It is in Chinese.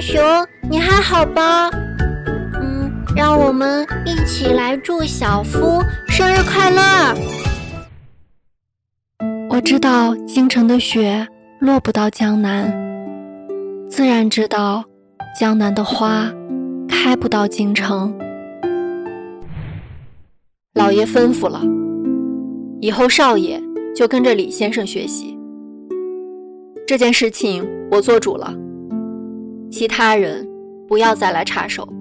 熊，你还好吧？让我们一起来祝小夫生日快乐。 我知道京城的雪落不到江南，自然知道江南的花开不到京城。 老爷吩咐了，以后少爷就跟着李先生学习。这件事情我做主了，其他人不要再来插手。